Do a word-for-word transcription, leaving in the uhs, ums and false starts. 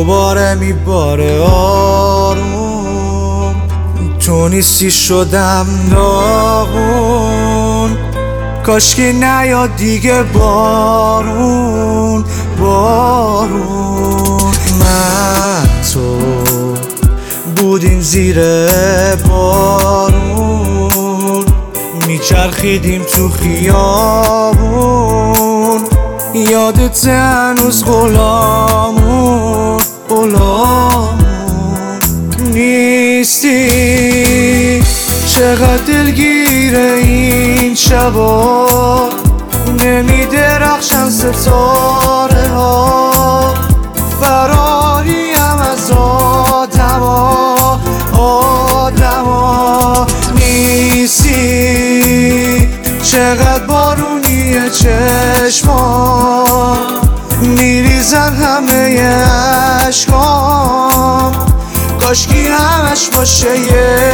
دوباره میباره آروم، تو نیستی شدم داغون. کاش که نیاد دیگه بارون بارون. من تو بودیم زیر بارون، میچرخیدیم تو خیابون. یادت هنوز غلامون غلامون نیستی. چقدر دلگیر این شبا، نمیدرخشن ستاره ها. فراریم از آدما آدما نیستی. چقدر بارونیه چشمام، میریزن همه عشقام. کاشکی همش باشه یه